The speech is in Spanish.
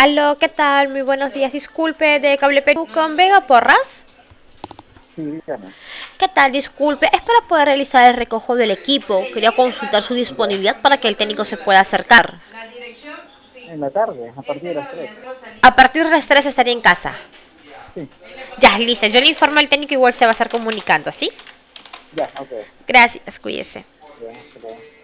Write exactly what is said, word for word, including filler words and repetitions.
Aló, ¿qué tal? Muy buenos días. Disculpe, de Cable Perú con Vega Porras. Sí, dígame. ¿Qué tal? Disculpe, es para poder realizar el recojo del equipo. Quería consultar su Ya. disponibilidad para que el técnico se pueda acercar. En la tarde, a partir de las tres. A partir de las tres estaría en casa. Sí, Ya, listo. Yo le informo al técnico, igual se va a estar comunicando, ¿sí? ya, ok. Gracias, cuídese. Ya, hasta luego.